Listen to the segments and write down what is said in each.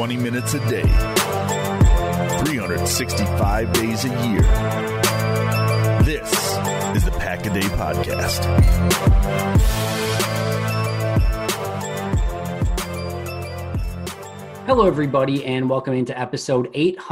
20 minutes a day, 365 days a year. This is the Pack-A-Day Podcast. Hello, everybody, and welcome into episode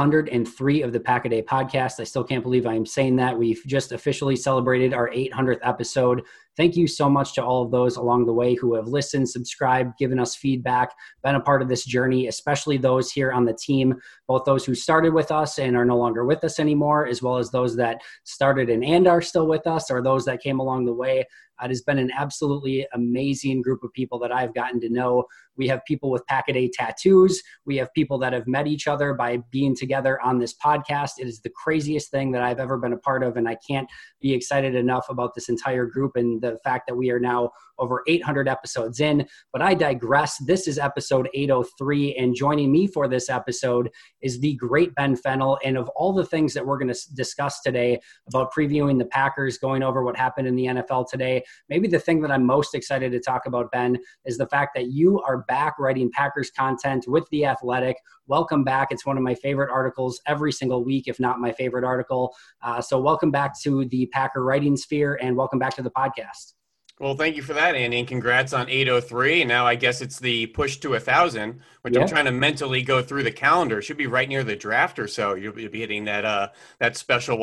803 of the Pack-A-Day Podcast. I still can't believe I am saying that. We've just officially celebrated our 800th episode. Thank you so much to all of those along the way who have listened, subscribed, given us feedback, been a part of this journey, especially those here on the team, both those who started with us and are no longer with us anymore, as well as those that started and are still with us, or those that came along the way. It has been an absolutely amazing group of people that I've gotten to know. We have people with Pack-A-Day tattoos. We have people that have met each other by being together on this podcast. It is the craziest thing that I've ever been a part of, and I can't be excited enough about this entire group and the fact that we are now over 800 episodes in. But I digress. This is episode 803, and joining me for this episode is the great Ben Fennell. And of all the things that we're going to discuss today about previewing the Packers, going over what happened in the NFL today, maybe the thing that I'm most excited to talk about, Ben, is the fact that you are back writing Packers content with The Athletic. Welcome back. It's one of my favorite articles every single week, if not my favorite article. So welcome back to the Packer writing sphere, and welcome back to the podcast. Well, thank you for that, Andy, and congrats on 803. Now I guess it's the push to 1,000, which I'm trying to mentally go through the calendar. It should be right near the draft or so. You'll be hitting that special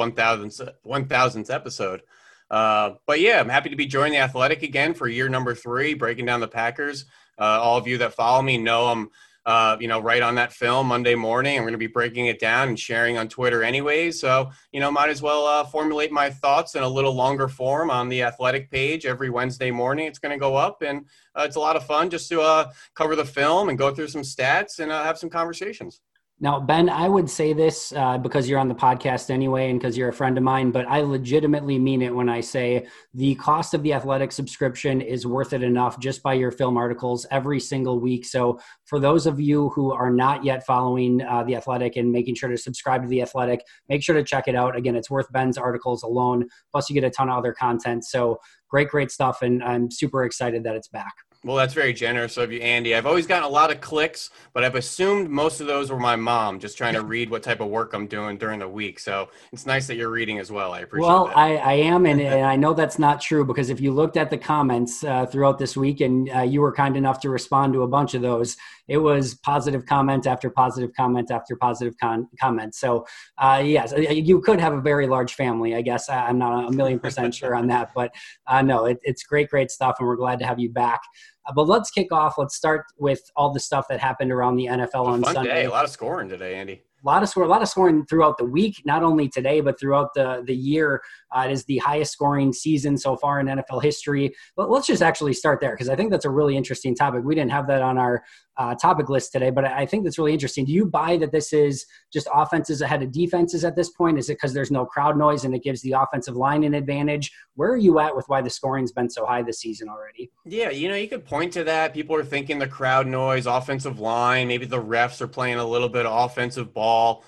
1,000th episode. But yeah, I'm happy to be joining The Athletic again for year number 3, breaking down the Packers. All of you that follow me know I'm right on that film Monday morning. I'm going to be breaking it down and sharing on Twitter anyways. So, might as well formulate my thoughts in a little longer form on the Athletic page every Wednesday morning. It's going to go up, and it's a lot of fun just to cover the film and go through some stats and have some conversations. Now, Ben, I would say this because you're on the podcast anyway and because you're a friend of mine, but I legitimately mean it when I say the cost of the Athletic subscription is worth it enough just by your film articles every single week. So for those of you who are not yet following the Athletic and making sure to subscribe to the Athletic, make sure to check it out. Again, it's worth Ben's articles alone. Plus you get a ton of other content. So great stuff. And I'm super excited that it's back. Well, that's very generous of you, Andy. I've always gotten a lot of clicks, but I've assumed most of those were my mom just trying to read what type of work I'm doing during the week. So it's nice that you're reading as well. I appreciate that. Well, I am, and I know that's not true because if you looked at the comments throughout this week and you were kind enough to respond to a bunch of those, it was positive comment after positive comment after positive comment. So, yes, you could have a very large family, I guess. I'm not 1,000,000% sure on that, but no, it's great stuff, and we're glad to have you back. But let's kick off. Let's start with all the stuff that happened around the NFL on Sunday. Day. A lot of scoring today, Andy. A lot of scoring throughout the week, not only today, but throughout the year. It is the highest scoring season so far in NFL history. But let's just actually start there because I think that's a really interesting topic. We didn't have that on our topic list today, but I think that's really interesting. Do you buy that this is just offenses ahead of defenses at this point? Is it because there's no crowd noise and it gives the offensive line an advantage? Where are you at with why the scoring's been so high this season already? Yeah, you could point to that. People are thinking the crowd noise, offensive line, maybe the refs are playing a little bit of offensive ball.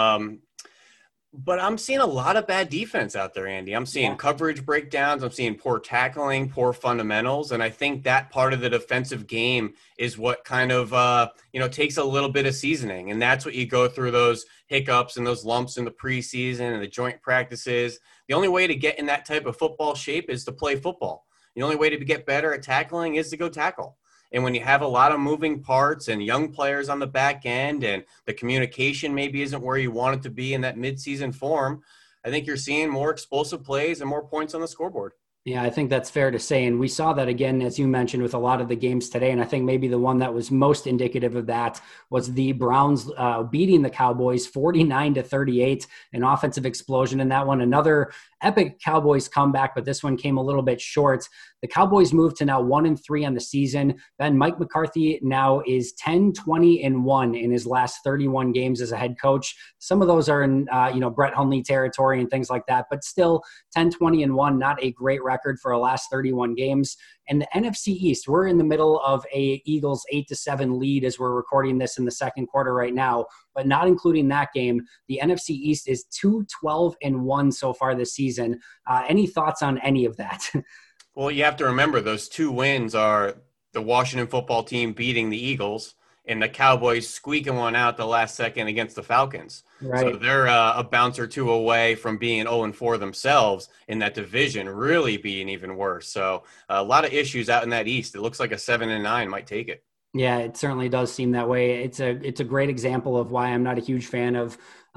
But I'm seeing a lot of bad defense out there, Andy. I'm seeing coverage breakdowns. I'm seeing poor tackling, poor fundamentals. And I think that part of the defensive game is what kind of, takes a little bit of seasoning. And that's what you go through those hiccups and those lumps in the preseason and the joint practices. The only way to get in that type of football shape is to play football. The only way to get better at tackling is to go tackle. And when you have a lot of moving parts and young players on the back end and the communication maybe isn't where you want it to be in that midseason form, I think you're seeing more explosive plays and more points on the scoreboard. Yeah, I think that's fair to say. And we saw that again, as you mentioned, with a lot of the games today. And I think maybe the one that was most indicative of that was the Browns beating the Cowboys 49-38, an offensive explosion in that one. Another epic Cowboys comeback, but this one came a little bit short. The Cowboys moved to now 1-3 on the season. Then Mike McCarthy now is 10-20-1 in his last 31 games as a head coach. Some of those are in, Brett Hundley territory and things like that, but still 10-20-1, not a great record for our last 31 games. And the NFC East, we're in the middle of a Eagles 8-7 lead as we're recording this in the second quarter right now, but not including that game. The NFC East is 2-12-1 so far this season. Any thoughts on any of that? Well, you have to remember those two wins are the Washington football team beating the Eagles and the Cowboys squeaking one out the last second against the Falcons. Right. So they're a bounce or two away from being 0-4 themselves in that division, really being even worse. So a lot of issues out in that East. It looks like a 7-9 might take it. Yeah, it certainly does seem that way. It's a great example of why I'm not a huge fan of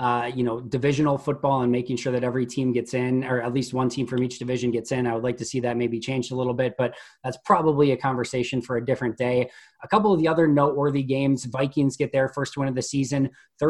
divisional football and making sure that every team gets in, or at least one team from each division gets in. I would like to see that maybe changed a little bit, but that's probably a conversation for a different day. A couple of the other noteworthy games: Vikings get their first win of the season,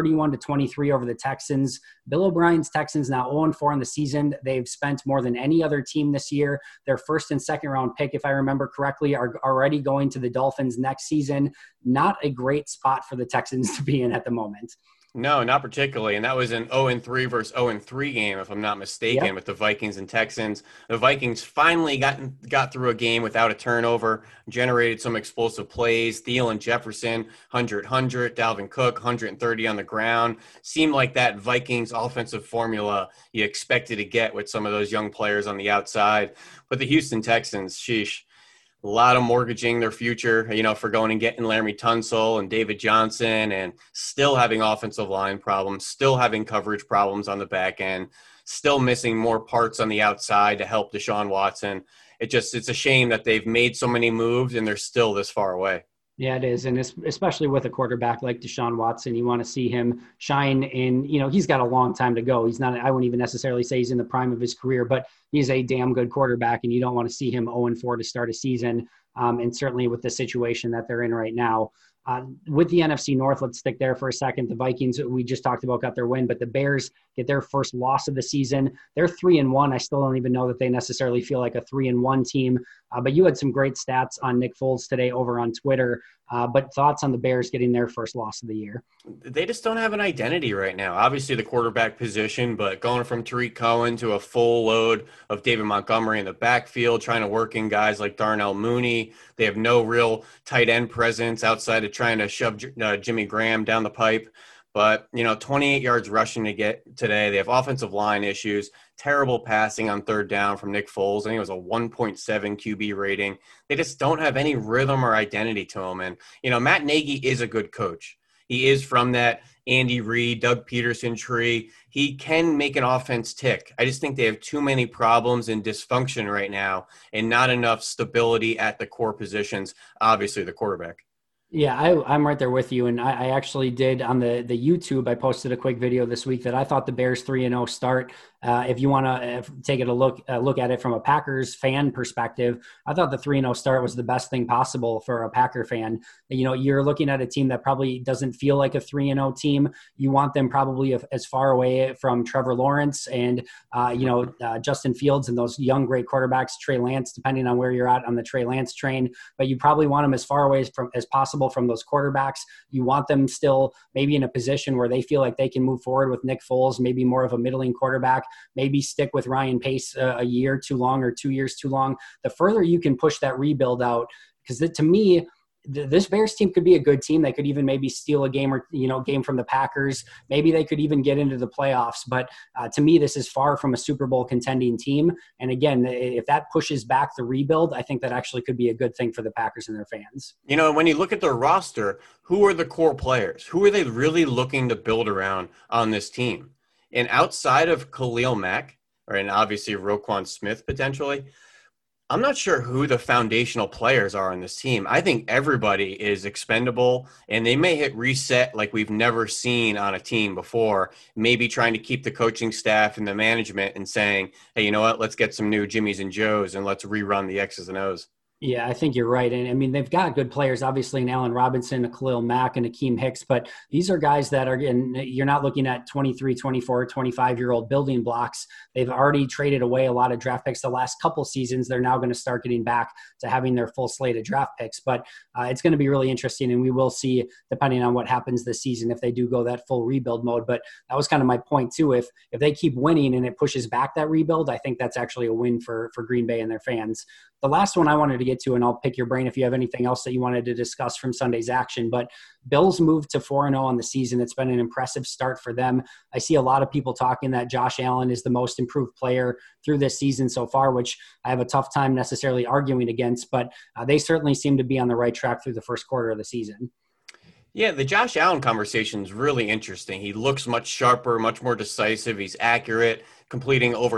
31-23 over the Texans. Bill O'Brien's Texans now 0-4 in the season. They've spent more than any other team this year. Their first and second round pick, if I remember correctly, are already going to the Dolphins next season. Not a great spot for the Texans to be in at the moment. No, not particularly. And that was an 0-3 versus 0-3 game, if I'm not mistaken, Yep. with the Vikings and Texans. The Vikings finally got through a game without a turnover, generated some explosive plays. Thielen, Jefferson, 100, Dalvin Cook, 130 on the ground. Seemed like that Vikings offensive formula you expected to get with some of those young players on the outside. But the Houston Texans, sheesh. A lot of mortgaging their future, for going and getting Laremy Tunsil and David Johnson, and still having offensive line problems, still having coverage problems on the back end, still missing more parts on the outside to help Deshaun Watson. It's a shame that they've made so many moves and they're still this far away. Yeah, it is. And especially with a quarterback like Deshaun Watson, you want to see him shine in, he's got a long time to go. He's not, I wouldn't even necessarily say he's in the prime of his career, but he's a damn good quarterback, and you don't want to see him 0-4 to start a season. And certainly with the situation that they're in right now. With the NFC North, let's stick there for a second. The Vikings, we just talked about, got their win, but the Bears get their first loss of the season. They're 3-1. I still don't even know that they necessarily feel like a 3-1 team. But you had some great stats on Nick Foles today over on Twitter. But thoughts on the Bears getting their first loss of the year? They just don't have an identity right now. Obviously the quarterback position, but going from Tariq Cohen to a full load of David Montgomery in the backfield, trying to work in guys like Darnell Mooney. They have no real tight end presence outside of trying to shove Jimmy Graham down the pipe. But, 28 yards rushing to get today. They have offensive line issues, terrible passing on third down from Nick Foles. I think it was a 1.7 QB rating. They just don't have any rhythm or identity to them. And, Matt Nagy is a good coach. He is from that Andy Reid, Doug Peterson tree. He can make an offense tick. I just think they have too many problems and dysfunction right now and not enough stability at the core positions, obviously the quarterback. Yeah, I'm right there with you. And I actually did on the YouTube, I posted a quick video this week that I thought the Bears 3-0 start. If you want to take it a look at it from a Packers fan perspective, I thought the 3-0 start was the best thing possible for a Packer fan. You're looking at a team that probably doesn't feel like a 3-0 team. You want them probably as far away from Trevor Lawrence and Justin Fields and those young great quarterbacks, Trey Lance, depending on where you're at on the Trey Lance train. But you probably want them as far away as possible from those quarterbacks. You want them still maybe in a position where they feel like they can move forward with Nick Foles, maybe more of a middling quarterback, maybe stick with Ryan Pace a year too long or 2 years too long. The further you can push that rebuild out, because to me, this Bears team could be a good team. They could even maybe steal a game or game from the Packers. Maybe they could even get into the playoffs. But to me, this is far from a Super Bowl contending team. And again, if that pushes back the rebuild, I think that actually could be a good thing for the Packers and their fans. When you look at their roster, who are the core players? Who are they really looking to build around on this team? And outside of Khalil Mack, and obviously Roquan Smith potentially, I'm not sure who the foundational players are on this team. I think everybody is expendable, and they may hit reset like we've never seen on a team before, maybe trying to keep the coaching staff and the management and saying, hey, you know what, let's get some new Jimmies and Joes and let's rerun the X's and O's. Yeah, I think you're right. And I mean, they've got good players, obviously, in Allen Robinson, Khalil Mack, and Akeem Hicks, but these are guys that are, and you're not looking at 23, 24, 25-year-old building blocks. They've already traded away a lot of draft picks the last couple seasons. They're now going to start getting back to having their full slate of draft picks, but it's going to be really interesting, and we will see, depending on what happens this season, if they do go that full rebuild mode. But that was kind of my point, too. If they keep winning and it pushes back that rebuild, I think that's actually a win for Green Bay and their fans. The last one I wanted to get to, and I'll pick your brain if you have anything else that you wanted to discuss from Sunday's action, but Bills moved to 4-0 on the season. It's been an impressive start for them. I see a lot of people talking that Josh Allen is the most improved player through this season so far, which I have a tough time necessarily arguing against, but they certainly seem to be on the right track through the first quarter of the season. Yeah, the Josh Allen conversation is really interesting. He looks much sharper, much more decisive. He's accurate, completing over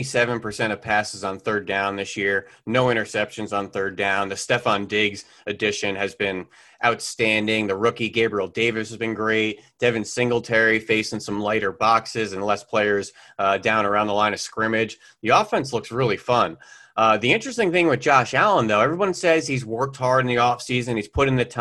77% of passes on third down this year. No interceptions on third down. The Stephon Diggs addition has been outstanding. The rookie Gabriel Davis has been great. Devin Singletary facing some lighter boxes and less players down around the line of scrimmage. The offense looks really fun. The interesting thing with Josh Allen, though, everyone says he's worked hard in the offseason. He's put in the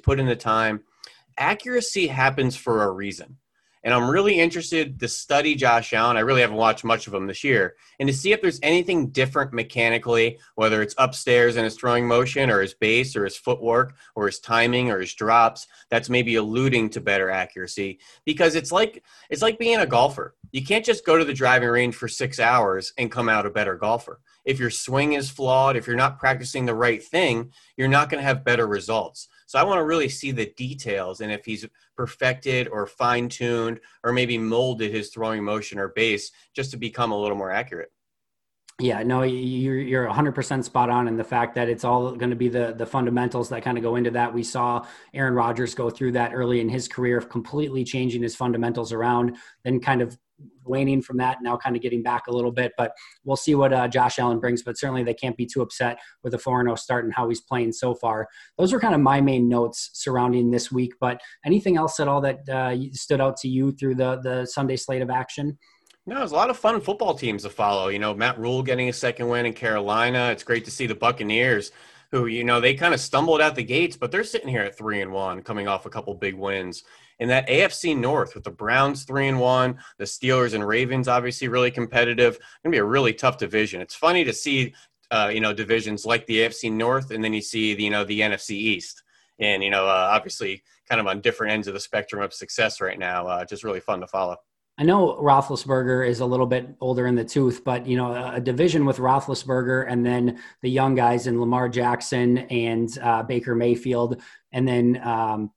time. Accuracy happens for a reason. And I'm really interested to study Josh Allen. I really haven't watched much of him this year. And to see if there's anything different mechanically, whether it's upstairs in his throwing motion or his base or his footwork or his timing or his drops, that's maybe alluding to better accuracy. Because it's like being a golfer. You can't just go to the driving range for 6 hours and come out a better golfer. If your swing is flawed, if you're not practicing the right thing, you're not going to have better results. So I want to really see the details and if he's perfected or fine-tuned or maybe molded his throwing motion or base just to become a little more accurate. Yeah, no, you're 100% spot on in the fact that it's all going to be the fundamentals that kind of go into that. We saw Aaron Rodgers go through that early in his career of completely changing his fundamentals around, then kind of waning from that, now kind of getting back a little bit. But we'll see what Josh Allen brings. But certainly they can't be too upset with a 4-0 start and how he's playing so far. Those are kind of my main notes surrounding this week. But anything else at all that stood out to you through the Sunday slate of action? No, there's a lot of fun football teams to follow. You know, Matt Rule getting a second win in Carolina. It's great to see the Buccaneers, who, you know, they kind of stumbled out the gates, but they're sitting here at 3-1, coming off a couple big wins. In that AFC North with the Browns 3-1, the Steelers and Ravens obviously really competitive. It's going to be a really tough division. It's funny to see, divisions like the AFC North, and then you see, the NFC East. And, obviously kind of on different ends of the spectrum of success right now. Just really fun to follow. I know Roethlisberger is a little bit older in the tooth, but, a division with Roethlisberger and then the young guys in Lamar Jackson and Baker Mayfield, and then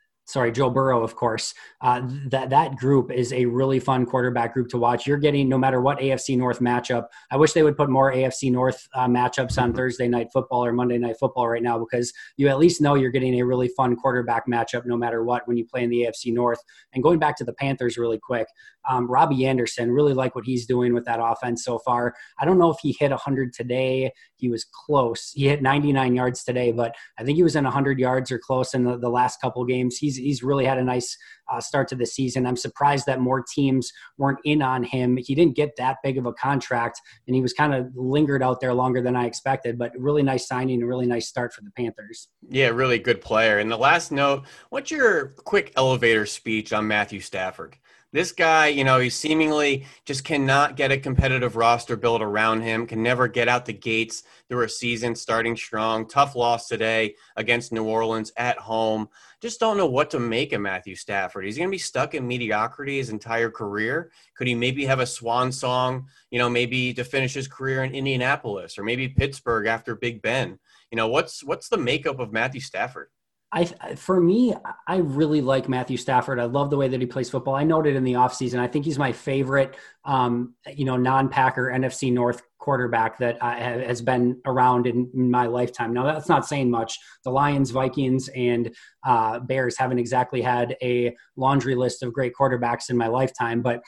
Joe Burrow, of course. That group is a really fun quarterback group to watch. You're getting, no matter what AFC North matchup, I wish they would put more AFC North matchups on Thursday Night Football or Monday Night Football right now, because you at least know you're getting a really fun quarterback matchup no matter what when you play in the AFC North. And going back to the Panthers really quick, Robbie Anderson, really like what he's doing with that offense so far. I don't know if he hit 100 today. He was close. He hit 99 yards today, but I think he was in 100 yards or close in the last couple games. He's really had a nice start to the season. I'm surprised that more teams weren't in on him. He didn't get that big of a contract, and he was kind of lingered out there longer than I expected, but really nice signing, a really nice start for the Panthers. Yeah, really good player. And the last note, what's your quick elevator speech on Matthew Stafford? This guy, he seemingly just cannot get a competitive roster built around him, can never get out the gates through a season starting strong. Tough loss today against New Orleans at home. Just don't know what to make of Matthew Stafford. He's going to be stuck in mediocrity his entire career. Could he maybe have a swan song, maybe to finish his career in Indianapolis or maybe Pittsburgh after Big Ben? What's the makeup of Matthew Stafford? For me, I really like Matthew Stafford. I love the way that he plays football. I noted in the offseason, I think he's my favorite, non-Packer NFC North quarterback that has been around in my lifetime. Now, that's not saying much. The Lions, Vikings, and Bears haven't exactly had a laundry list of great quarterbacks in my lifetime. But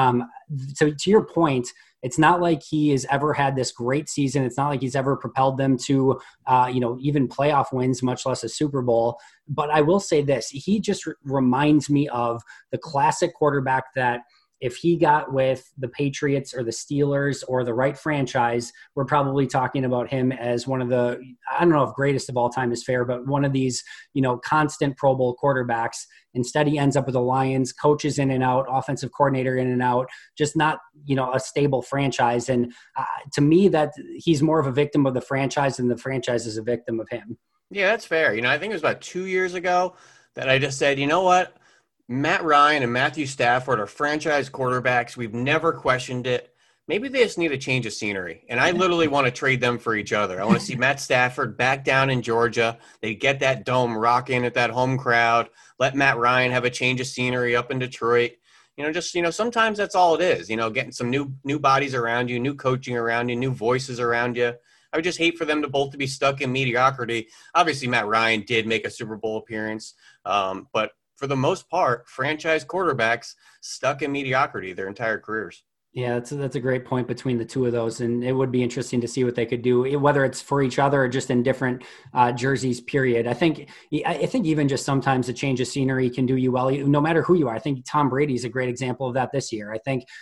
so to your point, it's not like he has ever had this great season. It's not like he's ever propelled them to, even playoff wins, much less a Super Bowl. But I will say this, he just reminds me of the classic quarterback that if he got with the Patriots or the Steelers or the right franchise, we're probably talking about him as one of the, I don't know if greatest of all time is fair, but one of these, constant Pro Bowl quarterbacks. Instead, he ends up with the Lions, coaches in and out, offensive coordinator in and out, just not, a stable franchise. And to me, that he's more of a victim of the franchise than the franchise is a victim of him. Yeah, that's fair. I think it was about 2 years ago that I just said, you know what? Matt Ryan and Matthew Stafford are franchise quarterbacks. We've never questioned it. Maybe they just need a change of scenery. And I literally want to trade them for each other. I want to see Matt Stafford back down in Georgia. They get that dome rocking at that home crowd. Let Matt Ryan have a change of scenery up in Detroit. Sometimes that's all it is, getting some new bodies around you, new coaching around you, new voices around you. I would just hate for them to both to be stuck in mediocrity. Obviously, Matt Ryan did make a Super Bowl appearance, but for the most part, franchise quarterbacks stuck in mediocrity their entire careers. Yeah, that's a great point between the two of those, and it would be interesting to see what they could do, whether it's for each other or just in different jerseys. Period. I think even just sometimes a change of scenery can do you well, no matter who you are. I think Tom Brady is a great example of that this year. I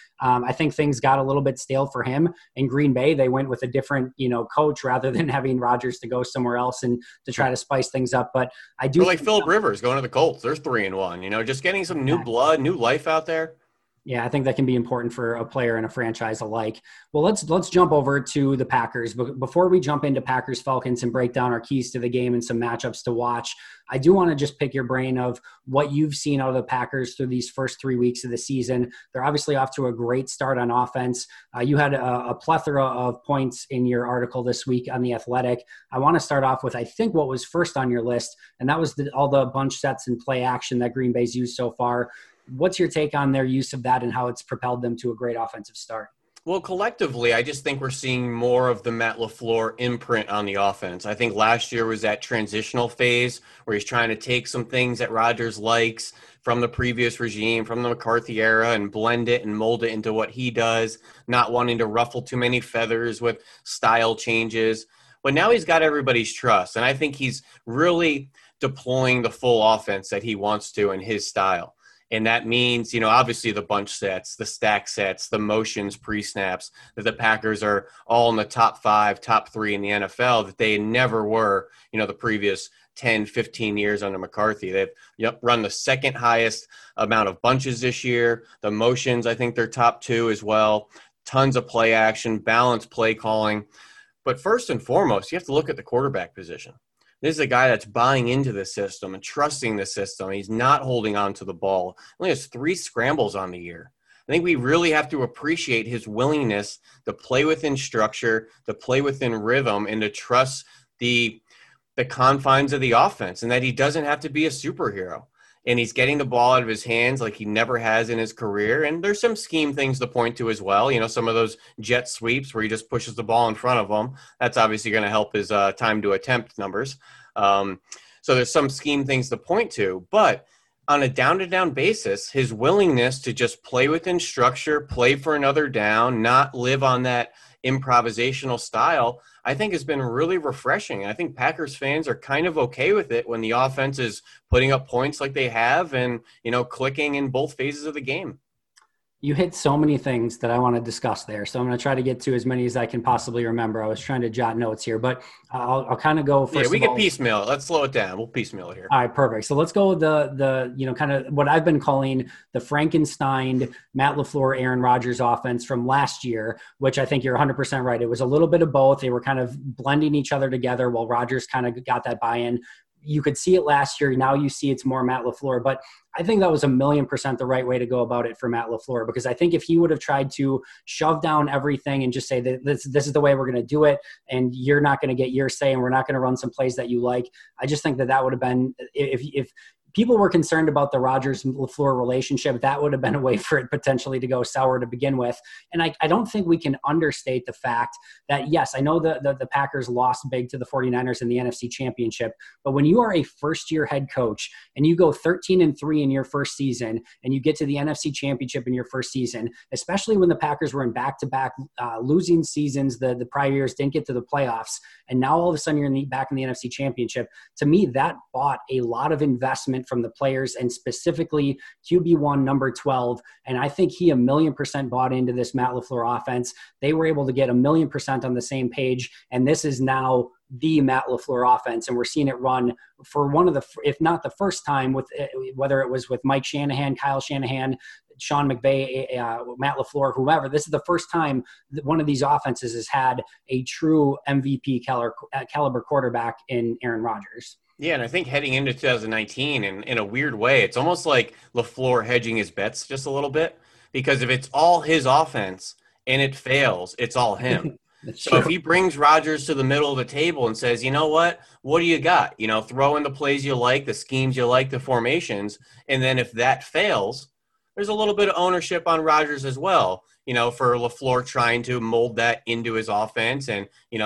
think things got a little bit stale for him in Green Bay. They went with a different coach rather than having Rodgers to go somewhere else and to try to spice things up. But I do like Phillip Rivers going to the Colts. There's 3-1. Just getting some new blood, new life out there. Yeah, I think that can be important for a player and a franchise alike. Well, let's jump over to the Packers. But before we jump into Packers Falcons and break down our keys to the game and some matchups to watch, I do want to just pick your brain of what you've seen out of the Packers through these first 3 weeks of the season. They're obviously off to a great start on offense. You had a plethora of points in your article this week on The Athletic. I want to start off with, I think, what was first on your list, and that was all the bunch sets and play action that Green Bay's used so far. What's your take on their use of that and how it's propelled them to a great offensive start? Well, collectively, I just think we're seeing more of the Matt LaFleur imprint on the offense. I think last year was that transitional phase where he's trying to take some things that Rodgers likes from the previous regime, from the McCarthy era, and blend it and mold it into what he does, not wanting to ruffle too many feathers with style changes. But now he's got everybody's trust, and I think he's really deploying the full offense that he wants to in his style. And that means, obviously the bunch sets, the stack sets, the motions pre-snaps, that the Packers are all in the top 5, top 3 in the NFL, that they never were, the previous 10, 15 years under McCarthy. They've run the second highest amount of bunches this year. The motions, I think they're top 2 as well. Tons of play action, balanced play calling. But first and foremost, you have to look at the quarterback position. This is a guy that's buying into the system and trusting the system. He's not holding on to the ball. He only has 3 scrambles on the year. I think we really have to appreciate his willingness to play within structure, to play within rhythm, and to trust the confines of the offense, and that he doesn't have to be a superhero. And he's getting the ball out of his hands like he never has in his career. And there's some scheme things to point to as well. Some of those jet sweeps where he just pushes the ball in front of him. That's obviously going to help his time to attempt numbers. So there's some scheme things to point to. But on a down-to-down basis, his willingness to just play within structure, play for another down, not live on that improvisational style, I think has been really refreshing. I think Packers fans are kind of okay with it when the offense is putting up points like they have and, clicking in both phases of the game. You hit so many things that I want to discuss there. So I'm going to try to get to as many as I can possibly remember. I was trying to jot notes here, but I'll kind of go first. Yeah, we can piecemeal it. Let's slow it down. We'll piecemeal it here. All right, perfect. So let's go with the kind of what I've been calling the Frankenstein, Matt LaFleur, Aaron Rodgers offense from last year, which I think you're 100% right. It was a little bit of both. They were kind of blending each other together while Rodgers kind of got that buy-in. You could see it last year. Now you see it's more Matt LaFleur, but I think that was 1,000,000% the right way to go about it for Matt LaFleur, because I think if he would have tried to shove down everything and just say that this is the way we're going to do it, and you're not going to get your say, and we're not going to run some plays that you like, I just think that would have been, if people were concerned about the Rodgers-LaFleur relationship, that would have been a way for it potentially to go sour to begin with. And I don't think we can understate the fact that, yes, I know the Packers lost big to the 49ers in the NFC Championship, but when you are a first-year head coach and you go 13-3 in your first season and you get to the NFC Championship in your first season, especially when the Packers were in back-to-back losing seasons, the prior years didn't get to the playoffs, and now all of a sudden you're back in the NFC Championship, to me, that bought a lot of investment from the players, and specifically QB1 number 12. And I think he 1,000,000% bought into this Matt LaFleur offense. They were able to get 1,000,000% on the same page. And this is now the Matt LaFleur offense. And we're seeing it run for one of the, if not the first time, with whether it was with Mike Shanahan, Kyle Shanahan, Sean McVay, Matt LaFleur, whoever. This is the first time that one of these offenses has had a true MVP caliber quarterback in Aaron Rodgers. Yeah, and I think heading into 2019, in a weird way, it's almost like LaFleur hedging his bets just a little bit, because if it's all his offense and it fails, it's all him. So if he brings Rodgers to the middle of the table and says, you know what do you got? Throw in the plays you like, the schemes you like, the formations, and then if that fails, there's a little bit of ownership on Rodgers as well, for LaFleur trying to mold that into his offense and,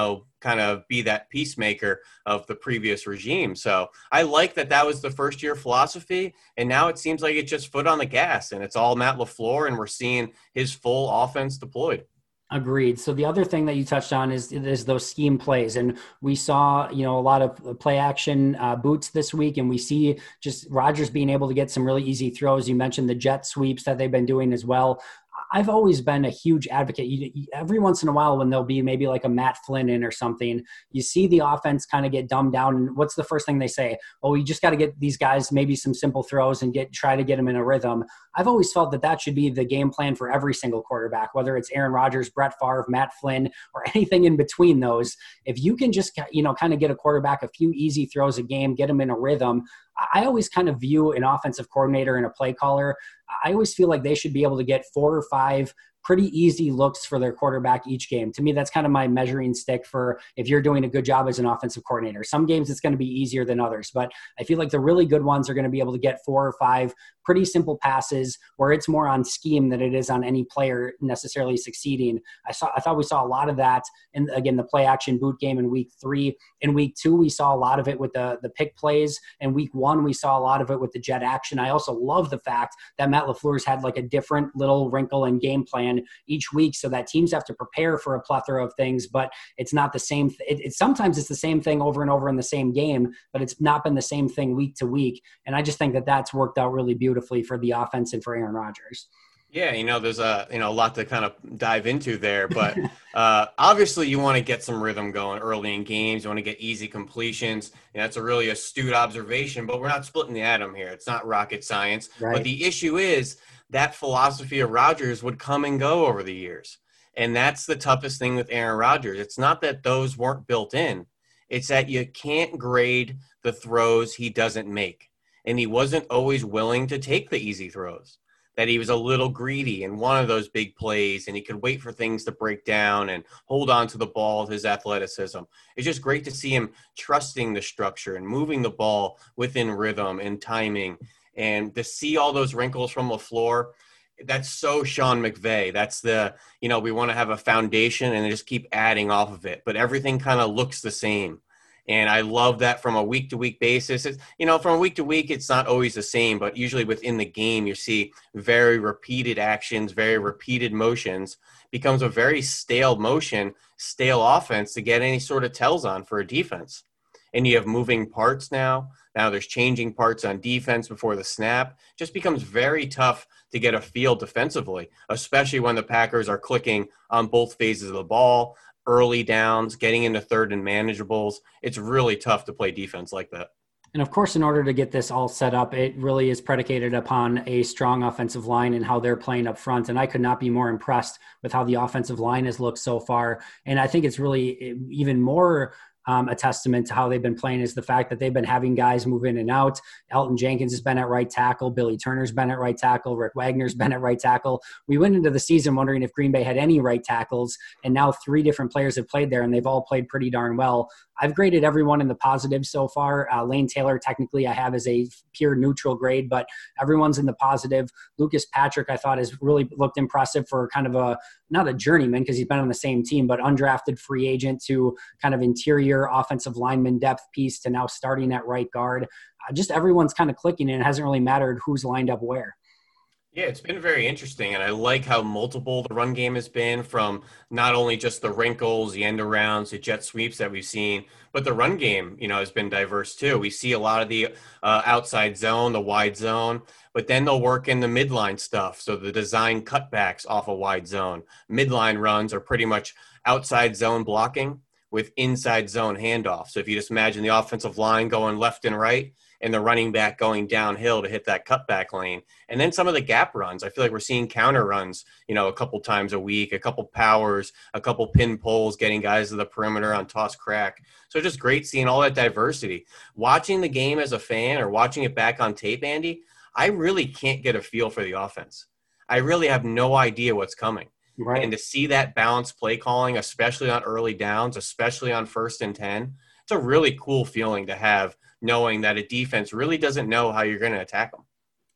kind of be that peacemaker of the previous regime. So I like that was the first year philosophy. And now it seems like it's just foot on the gas and it's all Matt LaFleur and we're seeing his full offense deployed. Agreed. So the other thing that you touched on is those scheme plays. And we saw, a lot of play action boots this week, and we see just Rodgers being able to get some really easy throws. You mentioned the jet sweeps that they've been doing as well. I've always been a huge advocate. Every once in a while when there'll be maybe like a Matt Flynn in or something, you see the offense kind of get dumbed down. And what's the first thing they say? Oh, you just got to get these guys maybe some simple throws and try to get them in a rhythm. I've always felt that should be the game plan for every single quarterback, whether it's Aaron Rodgers, Brett Favre, Matt Flynn, or anything in between those. If you can just, kind of get a quarterback a few easy throws a game, get them in a rhythm. I always kind of view an offensive coordinator and a play caller, I always feel like they should be able to get 4 or 5 pretty easy looks for their quarterback each game. To me, that's kind of my measuring stick for if you're doing a good job as an offensive coordinator. Some games it's going to be easier than others, but I feel like the really good ones are going to be able to get 4 or 5 pretty simple passes where it's more on scheme than it is on any player necessarily succeeding. I thought we saw a lot of that in, again, the play action boot game in week 3. In week 2, we saw a lot of it with the pick plays. In week 1, we saw a lot of it with the jet action. I also love the fact that Matt LaFleur's had like a different little wrinkle in game plan each week so that teams have to prepare for a plethora of things, but it's not the same. Sometimes it's the same thing over and over in the same game, but it's not been the same thing week to week. And I just think that's worked out really beautifully for the offense and for Aaron Rodgers. Yeah, there's a lot to kind of dive into there, but obviously you want to get some rhythm going early in games. You want to get easy completions. That's a really astute observation, but we're not splitting the atom here. It's not rocket science. Right. But the issue is that philosophy of Rodgers would come and go over the years. And that's the toughest thing with Aaron Rodgers. It's not that those weren't built in. It's that you can't grade the throws he doesn't make. And he wasn't always willing to take the easy throws. That he was a little greedy in one of those big plays and he could wait for things to break down and hold on to the ball with his athleticism. It's just great to see him trusting the structure and moving the ball within rhythm and timing. And to see all those wrinkles from LaFleur, that's so Sean McVay. That's we want to have a foundation and just keep adding off of it. But everything kind of looks the same. And I love that from a week-to-week basis. From week to week, it's not always the same, but usually within the game, you see very repeated actions, very repeated motions, becomes a very stale motion, stale offense to get any sort of tells on for a defense. And you have moving parts now. Now there's changing parts on defense before the snap. Just becomes very tough to get a feel defensively, especially when the Packers are clicking on both phases of the ball, early downs, getting into third and manageables. It's really tough to play defense like that. And of course, in order to get this all set up, it really is predicated upon a strong offensive line and how they're playing up front. And I could not be more impressed with how the offensive line has looked so far. And I think it's really even more a testament to how they've been playing is the fact that they've been having guys move in and out. Elton Jenkins has been at right tackle. Billy Turner's been at right tackle. Rick Wagner's been at right tackle. We went into the season wondering if Green Bay had any right tackles, and now 3 different players have played there, and they've all played pretty darn well. I've graded everyone in the positive so far. Lane Taylor, technically, I have as a pure neutral grade, but everyone's in the positive. Lucas Patrick, I thought, has really looked impressive for kind of not a journeyman because he's been on the same team, but undrafted free agent to kind of interior offensive lineman depth piece to now starting at right guard. Just everyone's kind of clicking, and it hasn't really mattered who's lined up where. Yeah, it's been very interesting, and I like how multiple the run game has been, from not only just the wrinkles, the end arounds, the jet sweeps that we've seen, but the run game, has been diverse too. We see a lot of the outside zone, the wide zone, but then they'll work in the midline stuff. So the design cutbacks off a wide zone. Midline runs are pretty much outside zone blocking with inside zone handoff. So if you just imagine the offensive line going left and right, and the running back going downhill to hit that cutback lane. And then some of the gap runs. I feel like we're seeing counter runs, a couple times a week, a couple powers, a couple pin pulls, getting guys to the perimeter on toss crack. So just great seeing all that diversity. Watching the game as a fan or watching it back on tape, Andy, I really can't get a feel for the offense. I really have no idea what's coming. Right. And to see that balanced play calling, especially on early downs, especially on 1st and 10, it's a really cool feeling to have, knowing that a defense really doesn't know how you're going to attack them.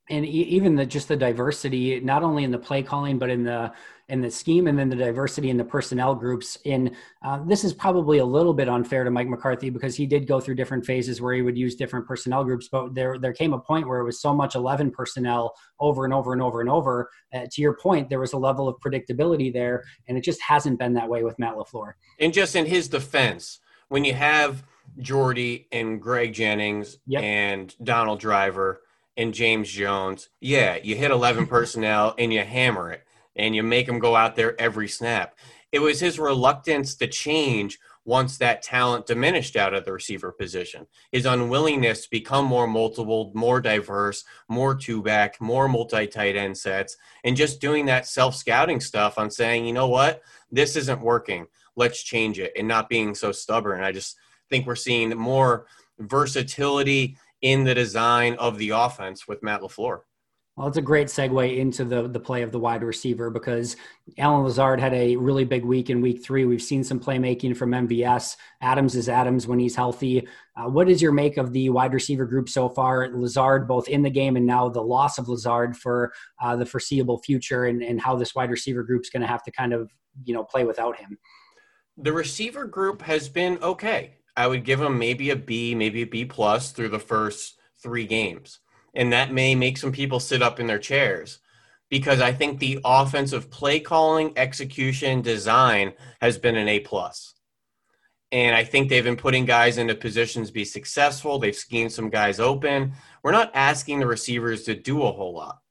And even just the diversity, not only in the play calling, but in the scheme, and then the diversity in the personnel groups. This is probably a little bit unfair to Mike McCarthy because he did go through different phases where he would use different personnel groups. But there came a point where it was so much 11 personnel over and over and over and over. To your point, there was a level of predictability there, and it just hasn't been that way with Matt LaFleur. And just in his defense, when you have Jordy and Greg Jennings and Donald Driver and James Jones, you hit 11 personnel and you hammer it and you make them go out there every snap. It was his reluctance to change once that talent diminished out of the receiver position. His unwillingness to become more multiple, more diverse, more two-back, more multi-tight end sets, and just doing that self-scouting stuff on saying, you know what, this isn't working. Let's change it, and not being so stubborn. I just think we're seeing more versatility in the design of the offense with Matt LaFleur. Well, it's a great segue into the play of the wide receiver because Allen Lazard had a really big week in week 3. We've seen some playmaking from MVS. Adams is Adams when he's healthy. What is your make of the wide receiver group so far? Lazard, both in the game and now the loss of Lazard for the foreseeable future, and how this wide receiver group is going to have to kind of, play without him. The receiver group has been okay. I would give them maybe a B, maybe a B plus through the first 3 games. And that may make some people sit up in their chairs because I think the offensive play calling, execution, design has been an A plus. And I think they've been putting guys into positions to be successful. They've schemed some guys open. We're not asking the receivers to do a whole lot.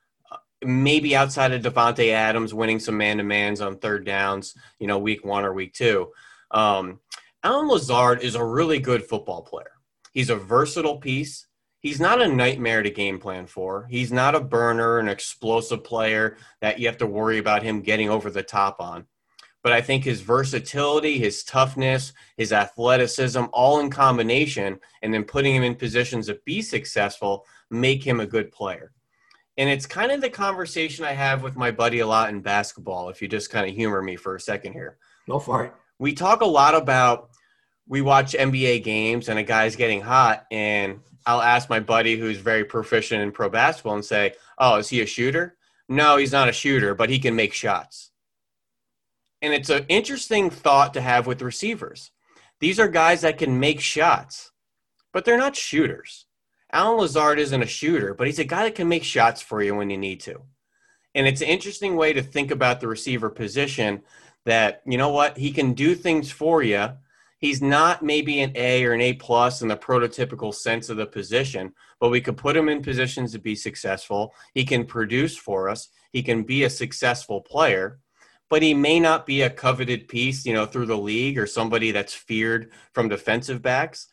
Maybe outside of Davante Adams winning some man-to-mans on third downs, week 1 or week 2. Allen Lazard is a really good football player. He's a versatile piece. He's not a nightmare to game plan for. He's not a burner, an explosive player that you have to worry about him getting over the top on. But I think his versatility, his toughness, his athleticism, all in combination, and then putting him in positions to be successful, make him a good player. And it's kind of the conversation I have with my buddy a lot in basketball, if you just kind of humor me for a second here. Go for it. We talk a lot about, we watch NBA games and a guy's getting hot, and I'll ask my buddy who's very proficient in pro basketball and say, oh, is he a shooter? No, he's not a shooter, but he can make shots. And it's an interesting thought to have with receivers. These are guys that can make shots, but they're not shooters. Allen Lazard isn't a shooter, but he's a guy that can make shots for you when you need to. And it's an interesting way to think about the receiver position that, you know what, he can do things for you. He's not maybe an A or an A plus in the prototypical sense of the position, but we could put him in positions to be successful. He can produce for us. He can be a successful player, but he may not be a coveted piece, through the league, or somebody that's feared from defensive backs,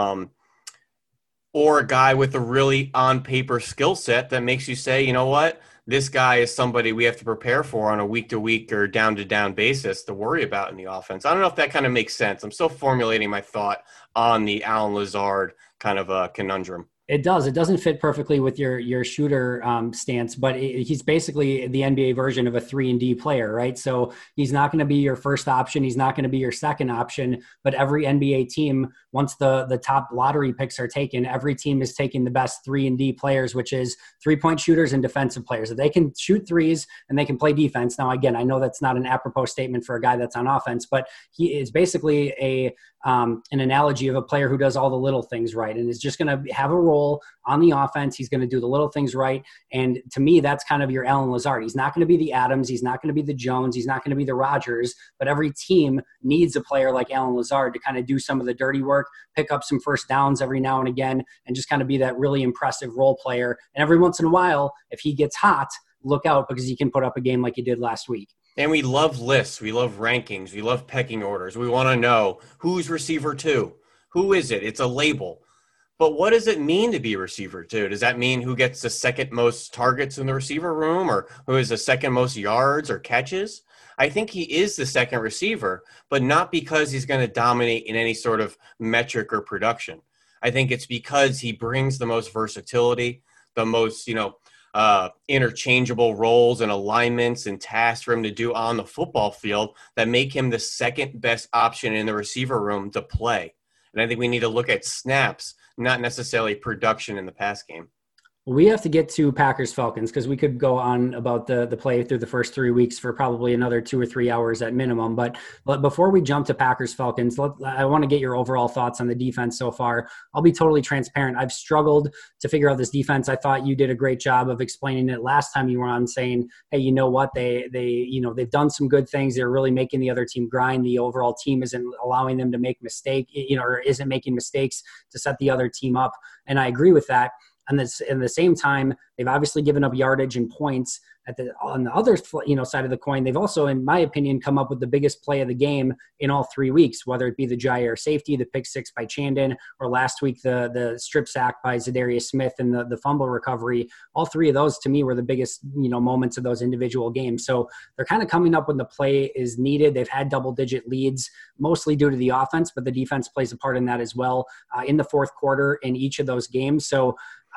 or a guy with a really on paper skill set that makes you say, you know what, this guy is somebody we have to prepare for on a week-to-week or down-to-down basis to worry about in the offense. I don't know if that kind of makes sense. I'm still formulating my thought on the Allen Lazard kind of a conundrum. It does. It doesn't fit perfectly with your shooter stance, but he's basically the NBA version of a 3-and-D player, right? So he's not going to be your first option. He's not going to be your second option, but every NBA team, once the top lottery picks are taken, every team is taking the best 3-and-D players, which is 3-point shooters and defensive players. They can shoot threes and they can play defense. Now, again, I know that's not an apropos statement for a guy that's on offense, but he is basically an analogy of a player who does all the little things right and is just going to have a role on the offense. He's going to do the little things right. And to me, that's kind of your Allen Lazard. He's not going to be the Adams. He's not going to be the Jones. He's not going to be the Rodgers, but every team needs a player like Allen Lazard to kind of do some of the dirty work, pick up some first downs every now and again, and just kind of be that really impressive role player. And every once in a while, if he gets hot, look out because he can put up a game like he did last week. And we love lists. We love rankings. We love pecking orders. We want to know who's receiver 2. Who is it? It's a label. But what does it mean to be receiver 2? Does that mean who gets the second most targets in the receiver room, or who has the second most yards or catches? I think he is the second receiver, but not because he's going to dominate in any sort of metric or production. I think it's because he brings the most versatility, the most, interchangeable roles and alignments and tasks for him to do on the football field that make him the second best option in the receiver room to play. And I think we need to look at snaps, not necessarily production in the pass game. We have to get to Packers Falcons because we could go on about the play through the first 3 weeks for probably another 2 or 3 hours at minimum. But before we jump to Packers Falcons, I want to get your overall thoughts on the defense so far. I'll be totally transparent. I've struggled to figure out this defense. I thought you did a great job of explaining it last time you were on, saying, hey, you know what? They've done some good things. They're really making the other team grind. The overall team isn't allowing them to make or isn't making mistakes to set the other team up. And I agree with that. And at the same time, they've obviously given up yardage and points. On the other side of the coin, they've also, in my opinion, come up with the biggest play of the game in all 3 weeks, whether it be the Jaire safety, the pick six by Chandon, or last week the strip sack by Zadarius Smith and the fumble recovery. All three of those, to me, were the biggest moments of those individual games. So they're kind of coming up when the play is needed. They've had double-digit leads, mostly due to the offense, but the defense plays a part in that as well in the fourth quarter in each of those games. So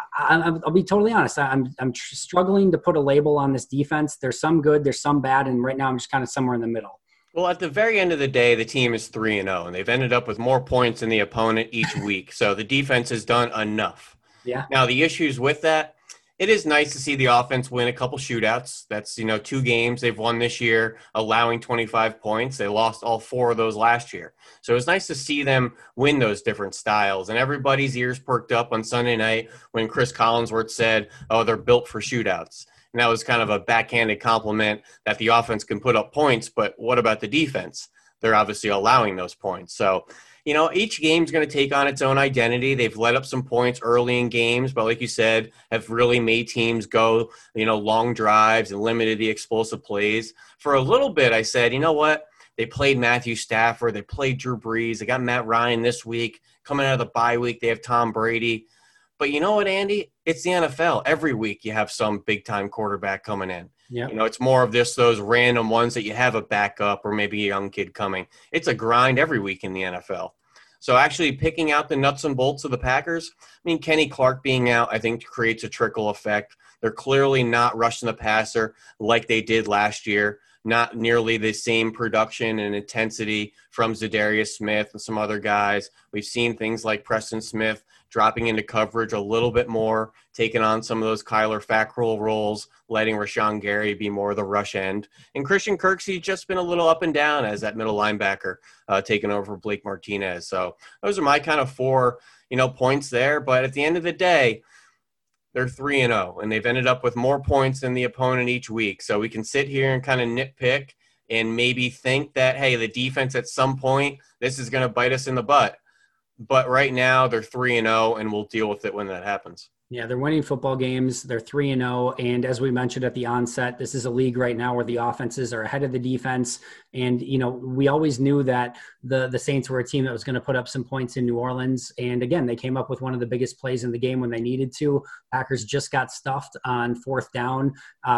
I'll be totally honest. I'm struggling to put a label on this defense. There's some good, there's some bad, and right now I'm just kind of somewhere in the middle. Well, at the very end of the day, the team is 3-0, and they've ended up with more points than the opponent each week. So the defense has done enough. Yeah. Now, the issues with that, it is nice to see the offense win a couple shootouts. That's, 2 games they've won this year, allowing 25 points. They lost all 4 of those last year. So it's nice to see them win those different styles. And everybody's ears perked up on Sunday night when Chris Collinsworth said, oh, they're built for shootouts. And that was kind of a backhanded compliment that the offense can put up points, but what about the defense? They're obviously allowing those points. So, each game's going to take on its own identity. They've let up some points early in games, but like you said, have really made teams go, long drives and limited the explosive plays. For a little bit, I said, you know what? They played Matthew Stafford. They played Drew Brees. They got Matt Ryan this week. Coming out of the bye week, they have Tom Brady. But you know what, Andy? It's the NFL. Every week you have some big-time quarterback coming in. Yeah. It's more of those random ones that you have a backup or maybe a young kid coming. It's a grind every week in the NFL. So actually picking out the nuts and bolts of the Packers, Kenny Clark being out, I think creates a trickle effect. They're clearly not rushing the passer like they did last year. Not nearly the same production and intensity from Zadarius Smith and some other guys. We've seen things like Preston Smith dropping into coverage a little bit more, taking on some of those Kyler Fackrell roles, letting Rashawn Gary be more of the rush end. And Christian Kirksey's just been a little up and down as that middle linebacker, taking over Blake Martinez. So those are my kind of 4, points there. But at the end of the day, they're 3-0, and they've ended up with more points than the opponent each week. So we can sit here and kind of nitpick and maybe think that, hey, the defense at some point, this is going to bite us in the butt. But right now they're 3-0, and we'll deal with it when that happens. Yeah, they're winning football games. They're 3-0. And as we mentioned at the onset, this is a league right now where the offenses are ahead of the defense. And, we always knew that the Saints were a team that was going to put up some points in New Orleans. And again, they came up with one of the biggest plays in the game when they needed to. Packers just got stuffed on fourth down.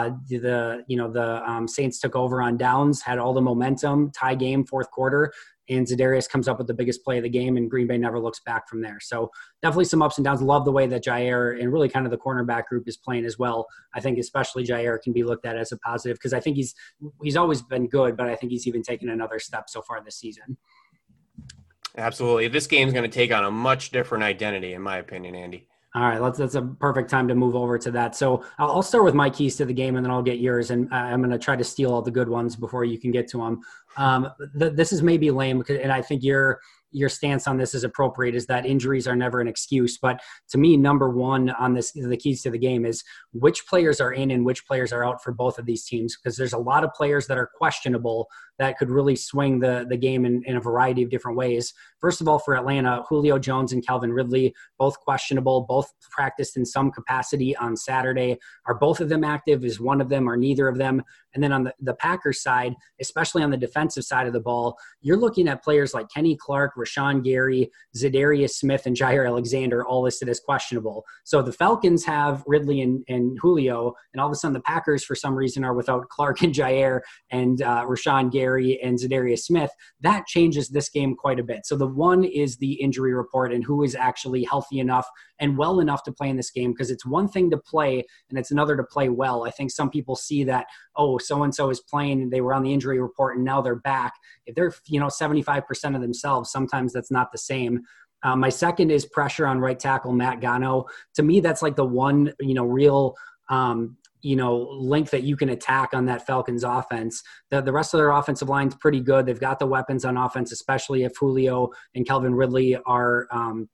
The Saints took over on downs, had all the momentum, tie game, fourth quarter. And Zadarius comes up with the biggest play of the game, and Green Bay never looks back from there. So definitely some ups and downs. Love the way that Jaire and really kind of the cornerback group is playing as well. I think especially Jaire can be looked at as a positive because I think he's always been good, but I think he's even taken another step so far this season. Absolutely. This game's going to take on a much different identity, in my opinion, Andy. All right, that's a perfect time to move over to that. So I'll start with my keys to the game, and then I'll get yours, and I'm going to try to steal all the good ones before you can get to them. This is maybe lame, and I think your stance on this is appropriate, is that injuries are never an excuse. But to me, number one on the keys to the game is which players are in and which players are out for both of these teams, because there's a lot of players that are questionable that could really swing the game in a variety of different ways. First of all, for Atlanta, Julio Jones and Calvin Ridley, both questionable, both practiced in some capacity on Saturday. Are both of them active? Is one of them or neither of them? And then on the Packers side, especially on the defensive side of the ball, you're looking at players like Kenny Clark, Rashawn Gary, Zadarius Smith, and Jaire Alexander all listed as questionable. So the Falcons have Ridley and Julio, and all of a sudden the Packers, for some reason, are without Clark and Jaire and Rashawn Gary and Zadarius Smith. That changes this game quite a bit. So the one is the injury report and who is actually healthy enough and well enough to play in this game, because it's one thing to play and it's another to play well. I think some people see that, oh, so-and-so is playing and they were on the injury report and now they're back. If they're 75% of themselves, sometimes that's not the same. My second is pressure on right tackle Matt Gano. To me, that's like the one, real link that you can attack on that Falcons offense. The rest of their offensive line's pretty good. They've got the weapons on offense, especially if Julio and Calvin Ridley are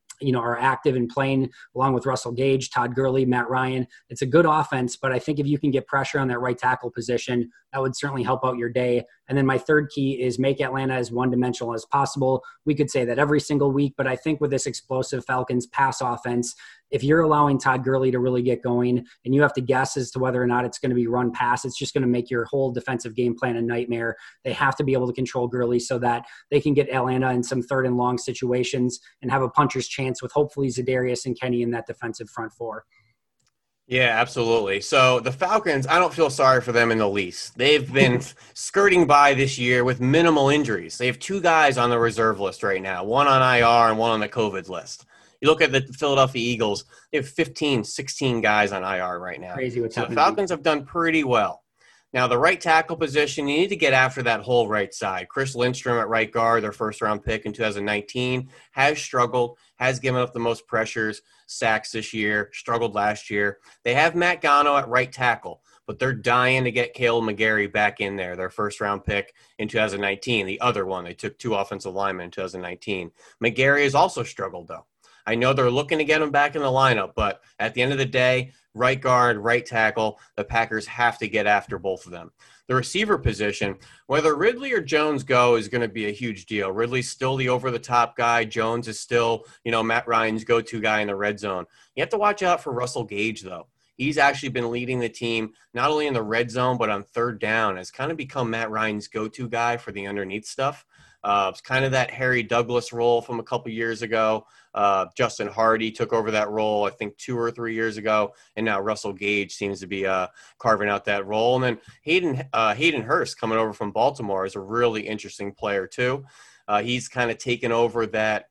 active and playing along with Russell Gage, Todd Gurley, Matt Ryan. It's a good offense, but I think if you can get pressure on that right tackle position, that would certainly help out your day. And then my third key is make Atlanta as one-dimensional as possible. We could say that every single week, but I think with this explosive Falcons pass offense, if you're allowing Todd Gurley to really get going and you have to guess as to whether or not it's going to be run pass, it's just going to make your whole defensive game plan a nightmare. They have to be able to control Gurley so that they can get Atlanta in some third and long situations and have a puncher's chance with hopefully Za'Darius and Kenny in that defensive front four. Yeah, absolutely. So the Falcons, I don't feel sorry for them in the least. They've been skirting by this year with minimal injuries. They have 2 guys on the reserve list right now, one on IR and one on the COVID list. You look at the Philadelphia Eagles, they have 15, 16 guys on IR right now. Crazy what's happening. The Falcons have done pretty well. Now, the right tackle position, you need to get after that whole right side. Chris Lindstrom at right guard, their first-round pick in 2019, has struggled, has given up the most pressures, sacks this year, struggled last year. They have Matt Gano at right tackle, but they're dying to get Kaleb McGary back in there, their first-round pick in 2019, the other one. They took 2 offensive linemen in 2019. McGary has also struggled, though. I know they're looking to get him back in the lineup, but at the end of the day, right guard, right tackle, the Packers have to get after both of them. The receiver position, whether Ridley or Jones go is going to be a huge deal. Ridley's still the over-the-top guy. Jones is still, Matt Ryan's go-to guy in the red zone. You have to watch out for Russell Gage, though. He's actually been leading the team not only in the red zone, but on third down. Has kind of become Matt Ryan's go-to guy for the underneath stuff. It's kind of that Harry Douglas role from a couple years ago. Justin Hardy took over that role, I think 2 or 3 years ago, and now Russell Gage seems to be carving out that role. And then Hayden Hurst coming over from Baltimore is a really interesting player too. He's kind of taken over that,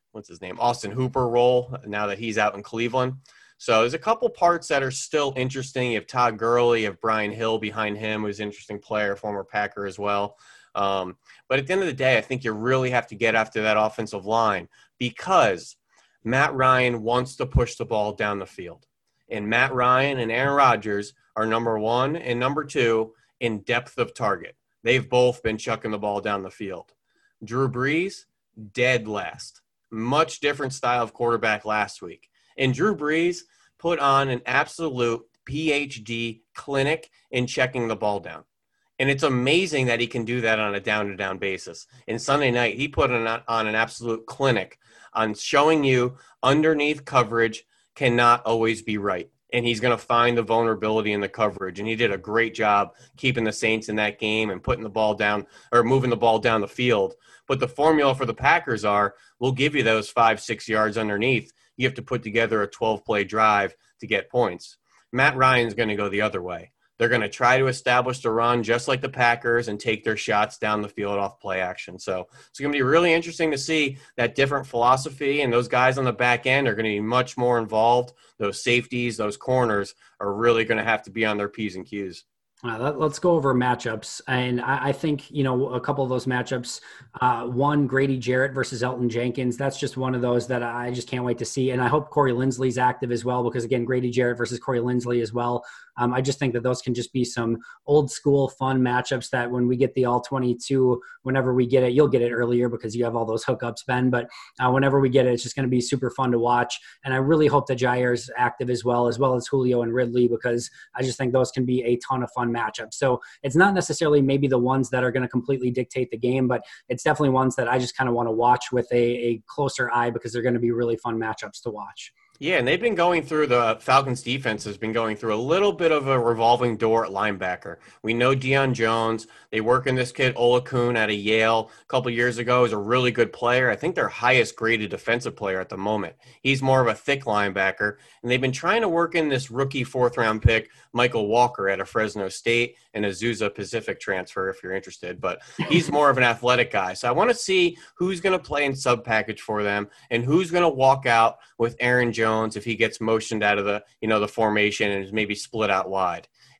Austin Hooper role now that he's out in Cleveland. So there's a couple parts that are still interesting. You have Todd Gurley, you have Brian Hill behind him, who's an interesting player, former Packer as well. But at the end of the day, I think you really have to get after that offensive line because Matt Ryan wants to push the ball down the field. And Matt Ryan and Aaron Rodgers are number 1 and number 2 in depth of target. They've both been chucking the ball down the field. Drew Brees, dead last. Much different style of quarterback last week. And Drew Brees put on an absolute PhD clinic in checking the ball down. And it's amazing that he can do that on a down-to-down basis. And Sunday night, he put on an absolute clinic on showing you underneath coverage cannot always be right. And he's going to find the vulnerability in the coverage. And he did a great job keeping the Saints in that game and putting the ball down or moving the ball down the field. But the formula for the Packers we'll give you those 5-6 yards underneath. You have to put together a 12-play drive to get points. Matt Ryan's going to go the other way. They're going to try to establish the run just like the Packers and take their shots down the field off play action. So it's going to be really interesting to see that different philosophy, and those guys on the back end are going to be much more involved. Those safeties, those corners are really going to have to be on their P's and Q's. Let's go over matchups. And I think, a couple of those matchups, one, Grady Jarrett versus Elton Jenkins. That's just one of those that I just can't wait to see. And I hope Corey Linsley's active as well, because again, Grady Jarrett versus Corey Linsley as well. I just think that those can just be some old school fun matchups that when we get the all 22, whenever we get it, you'll get it earlier because you have all those hookups, Ben. But whenever we get it, it's just going to be super fun to watch. And I really hope that Jair's active as well as Julio and Ridley, because I just think those can be a ton of fun matchups. So it's not necessarily maybe the ones that are going to completely dictate the game, but it's definitely ones that I just kind of want to watch with a closer eye because they're going to be really fun matchups to watch. Yeah, and they've been going through, the Falcons defense has been going through a little bit of a revolving door at linebacker. We know Deion Jones. They work in this kid, Olakun, out of Yale a couple years ago. Is a really good player. I think their highest graded defensive player at the moment. He's more of a thick linebacker. And they've been trying to work in this rookie 4th-round pick, Michael Walker, out of Fresno State, and Azusa Pacific transfer if you're interested. But he's more of an athletic guy. So I want to see who's going to play in sub-package for them and who's going to walk out with Aaron Jones if he gets motioned out of the, the formation and is maybe split out wide.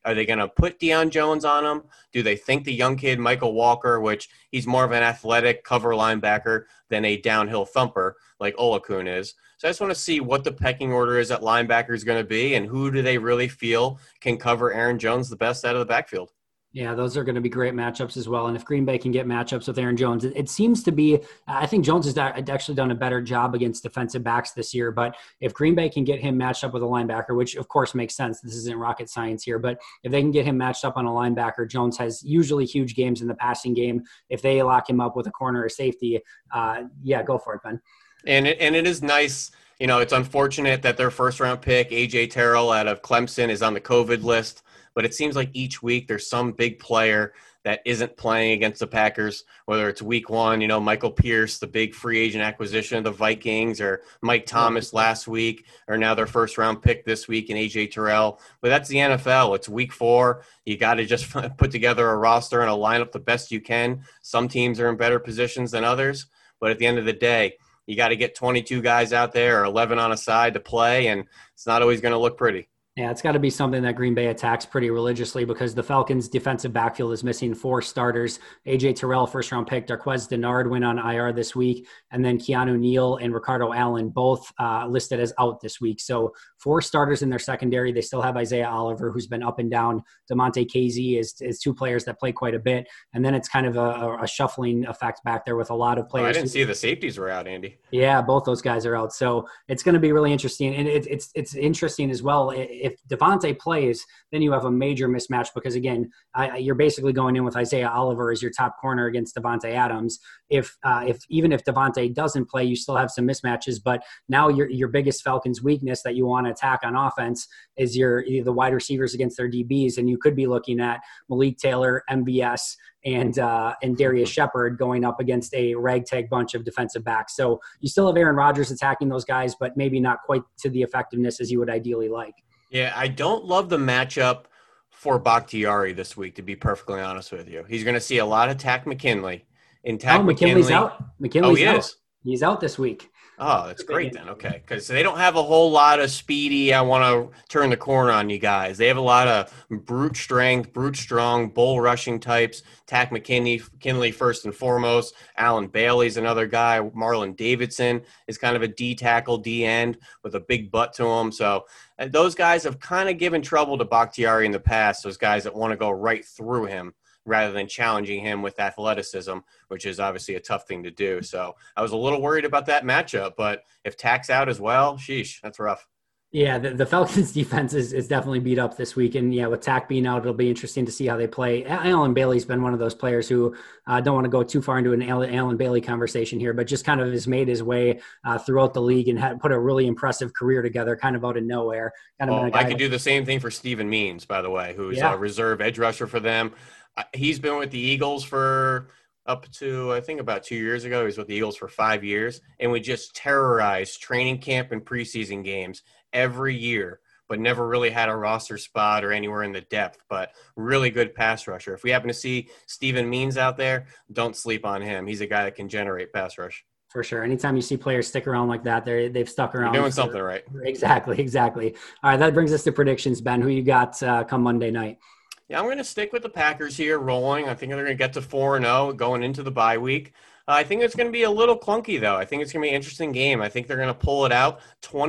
Are they going to put Deion Jones on him? Do they think the young kid, Michael Walker, which he's more of an athletic cover linebacker than a downhill thumper like Olakun is? So I just want to see what the pecking order is at linebacker is going to be, and who do they really feel can cover Aaron Jones the best out of the backfield. Yeah, those are going to be great matchups as well. And if Green Bay can get matchups with Aaron Jones, it seems to be – I think Jones has actually done a better job against defensive backs this year. But if Green Bay can get him matched up with a linebacker, which of course makes sense, this isn't rocket science here, but if they can get him matched up on a linebacker, Jones has usually huge games in the passing game. If they lock him up with a corner or safety, go for it, Ben. And it is nice – it's unfortunate that their first-round pick, A.J. Terrell out of Clemson, is on the COVID list. But it seems like each week there's some big player that isn't playing against the Packers, whether it's week 1, Michael Pierce, the big free agent acquisition of the Vikings, or Mike Thomas last week, or now their first-round pick this week in A.J. Terrell. But that's the NFL. It's week 4. You got to just put together a roster and a lineup the best you can. Some teams are in better positions than others. But at the end of the day, you got to get 22 guys out there or 11 on a side to play, and it's not always going to look pretty. Yeah, it's got to be something that Green Bay attacks pretty religiously because the Falcons' defensive backfield is missing 4 starters. A.J. Terrell, first-round pick. Darqueze Dennard went on IR this week. And then Keanu Neal and Ricardo Allen both listed as out this week. So 4 starters in their secondary. They still have Isaiah Oliver, who's been up and down. DeMonte Casey is 2 players that play quite a bit. And then it's kind of a shuffling effect back there with a lot of players. I didn't see the safeties were out, Andy. Yeah, both those guys are out. So it's going to be really interesting. And it's interesting as well. If Devontae plays, then you have a major mismatch because, again, you're basically going in with Isaiah Oliver as your top corner against Devontae Adams. Even if Devontae doesn't play, you still have some mismatches. But now your biggest Falcons weakness that you want to attack on offense is the wide receivers against their DBs, and you could be looking at Malik Taylor, MVS, and Darius Shepard going up against a ragtag bunch of defensive backs. So you still have Aaron Rodgers attacking those guys, but maybe not quite to the effectiveness as you would ideally like. Yeah, I don't love the matchup for Bakhtiari this week, to be perfectly honest with you. He's going to see a lot of Takk McKinley. McKinley's out. McKinley's out. Is? He's out this week. Oh, that's great then. Okay. Because they don't have a whole lot of speedy, I want to turn the corner on you guys. They have a lot of brute strength, brute strong, bull rushing types. Takk McKinley first and foremost. Alan Bailey's another guy. Marlon Davidson is kind of a D tackle, D end with a big butt to him. So those guys have kind of given trouble to Bakhtiari in the past, those guys that want to go right through him rather than challenging him with athleticism, which is obviously a tough thing to do. So I was a little worried about that matchup, but if Tack's out as well, sheesh, that's rough. Yeah, the Falcons defense is definitely beat up this week. And yeah, with Takk being out, it'll be interesting to see how they play. Alan Bailey's been one of those players who don't want to go too far into an Alan Bailey conversation here, but just kind of has made his way throughout the league and had put a really impressive career together kind of out of nowhere. I could do the same thing for Steven Means, by the way, who's a reserve edge rusher for them. He's been with the Eagles for up to, I think, about 2 years ago. He was with the Eagles for 5 years, and we just terrorized training camp and preseason games every year, but never really had a roster spot or anywhere in the depth, but really good pass rusher. If we happen to see Steven Means out there, don't sleep on him. He's a guy that can generate pass rush. For sure. Anytime you see players stick around like that, they've stuck around. You're doing something right. Exactly. All right, that brings us to predictions, Ben. Who you got come Monday night? Yeah, I'm going to stick with the Packers here, rolling. I think they're going to get to 4-0 going into the bye week. I think it's going to be a little clunky, though. I think it's going to be an interesting game. I think they're going to pull it out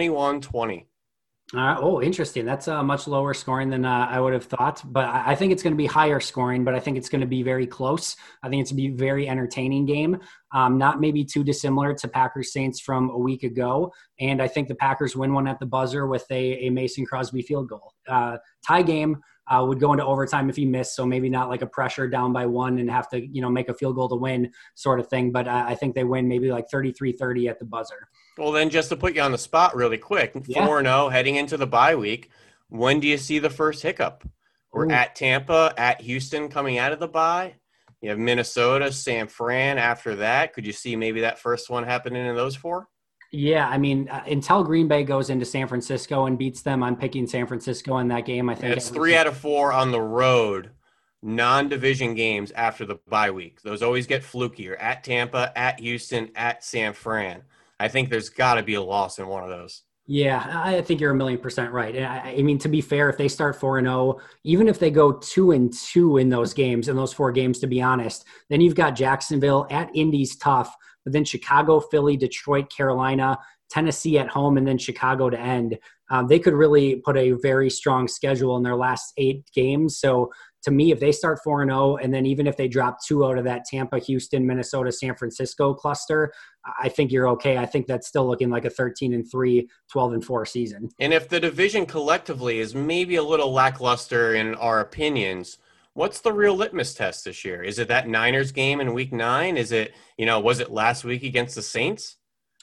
21-20. Interesting. That's much lower scoring than I would have thought. But I think it's going to be higher scoring, but I think it's going to be very close. I think it's going to be a very entertaining game. Not maybe too dissimilar to Packers Saints from a week ago. And I think the Packers win one at the buzzer with a Mason Crosby field goal. Tie game. Would go into overtime if he missed, so maybe not like a pressure down by 1 and have to, make a field goal to win sort of thing. But I think they win maybe like 33-30 at the buzzer. Well, then just to put you on the spot really quick, 4-0 heading into the bye week, when do you see the first hiccup? We're at Tampa, at Houston coming out of the bye. You have Minnesota, San Fran after that. Could you see maybe that first one happening in those 4? Yeah, I mean, until Green Bay goes into San Francisco and beats them, I'm picking San Francisco in that game. I think it's 3 out of 4 on the road, non-division games after the bye week. Those always get flukier. At Tampa, at Houston, at San Fran. I think there's got to be a loss in one of those. Yeah, I think you're 1,000,000% right. And I mean, to be fair, if they start 4-0, even if they go 2-2 in those games, in those 4 games, to be honest, then you've got Jacksonville at Indy's tough, but then Chicago, Philly, Detroit, Carolina, Tennessee at home, and then Chicago to end. They could really put a very strong schedule in their last 8 games. So to me, if they start 4-0, and then even if they drop 2 out of that Tampa, Houston, Minnesota, San Francisco cluster, I think you're okay. I think that's still looking like a 13-3, 12-4 season. And if the division collectively is maybe a little lackluster in our opinions, what's the real litmus test this year? Is it that Niners game in week 9? Is it, was it last week against the Saints?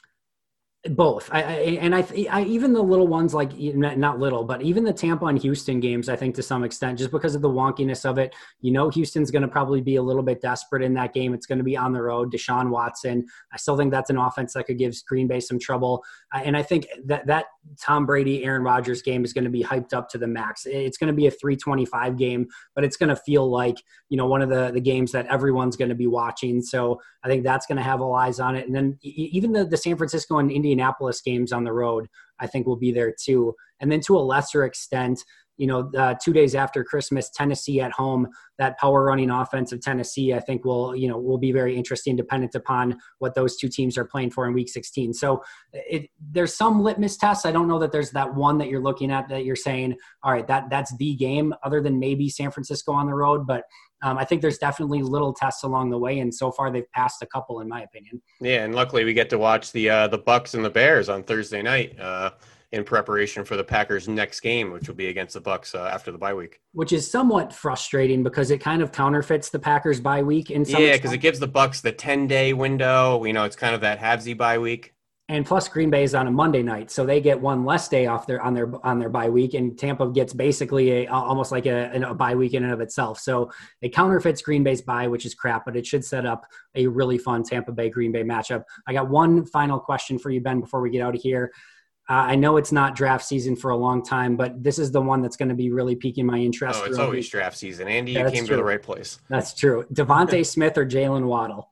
Both. I even the little ones, like not little, but even the Tampa and Houston games, I think to some extent, just because of the wonkiness of it, Houston's going to probably be a little bit desperate in that game. It's going to be on the road. Deshaun Watson. I still think that's an offense that could give Green Bay some trouble. And I think that Tom Brady, Aaron Rodgers game is going to be hyped up to the max. It's going to be a 325 game, but it's going to feel like, one of the games that everyone's going to be watching. So I think that's going to have all eyes on it. And then even the San Francisco and Indianapolis games on the road, I think will be there too. And then to a lesser extent, 2 days after Christmas, Tennessee at home, that power running offense of Tennessee, I think will be very interesting dependent upon what those 2 teams are playing for in week 16. So there's some litmus tests. I don't know that there's that one that you're looking at that you're saying, all right, that's the game other than maybe San Francisco on the road. But I think there's definitely little tests along the way. And so far they've passed a couple, in my opinion. Yeah. And luckily we get to watch the Bucks and the Bears on Thursday night, in preparation for the Packers' next game, which will be against the Bucks after the bye week. Which is somewhat frustrating because it kind of counterfeits the Packers' bye week. Yeah, because it gives the Bucks the 10-day window. It's kind of that halvesy bye week. And plus, Green Bay is on a Monday night, so they get one less day off on their bye week, and Tampa gets basically almost like a bye week in and of itself. So it counterfeits Green Bay's bye, which is crap, but it should set up a really fun Tampa Bay Green Bay matchup. I got one final question for you, Ben, before we get out of here. I know it's not draft season for a long time, but this is the one that's going to be really piquing my interest. Oh, it's always draft season. Andy, you came to the right place. That's true. Devontae Smith or Jalen Waddle?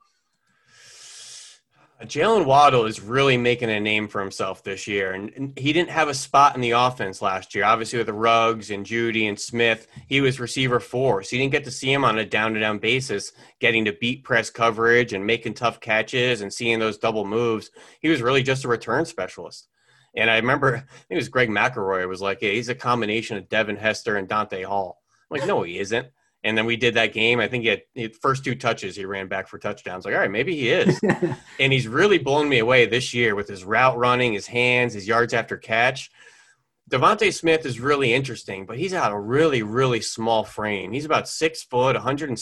Jalen Waddle is really making a name for himself this year, and he didn't have a spot in the offense last year. Obviously, with the Ruggs and Judy and Smith, he was receiver 4, so you didn't get to see him on a down-to-down basis, getting to beat press coverage and making tough catches and seeing those double moves. He was really just a return specialist. And I remember, I think it was Greg McElroy was like, hey, he's a combination of Devin Hester and Dante Hall. I'm like, no, he isn't. And then we did that game. I think he had first 2 touches, he ran back for touchdowns. Like, all right, maybe he is. And he's really blown me away this year with his route running, his hands, his yards after catch. Devontae Smith is really interesting, but he's got a really, really small frame. He's about 6 foot,